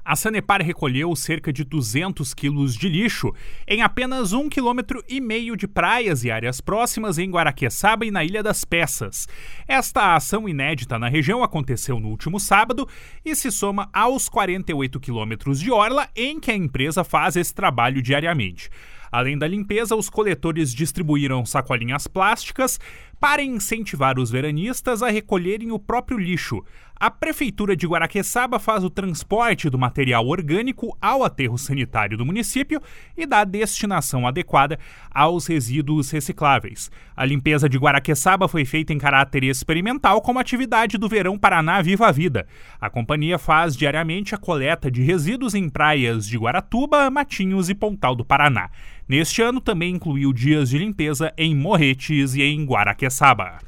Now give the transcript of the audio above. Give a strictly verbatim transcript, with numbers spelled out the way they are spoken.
A Sanepar recolheu cerca de duzentos quilos de lixo em apenas um quilômetro e meio de praias e áreas próximas em Guaraqueçaba e na Ilha das Peças. Esta ação inédita na região aconteceu no último sábado e se soma aos quarenta e oito quilômetros de orla em que a empresa faz esse trabalho diariamente. Além da limpeza, os coletores distribuíram sacolinhas plásticas para incentivar os veranistas a recolherem o próprio lixo. A Prefeitura de Guaraqueçaba faz o transporte do material orgânico ao aterro sanitário do município e dá destinação adequada aos resíduos recicláveis. A limpeza de Guaraqueçaba foi feita em caráter experimental como atividade do Verão Paraná Viva a Vida. A companhia faz diariamente a coleta de resíduos em praias de Guaratuba, Matinhos e Pontal do Paraná. Neste ano também incluiu dias de limpeza em Morretes e em Guaraqueçaba.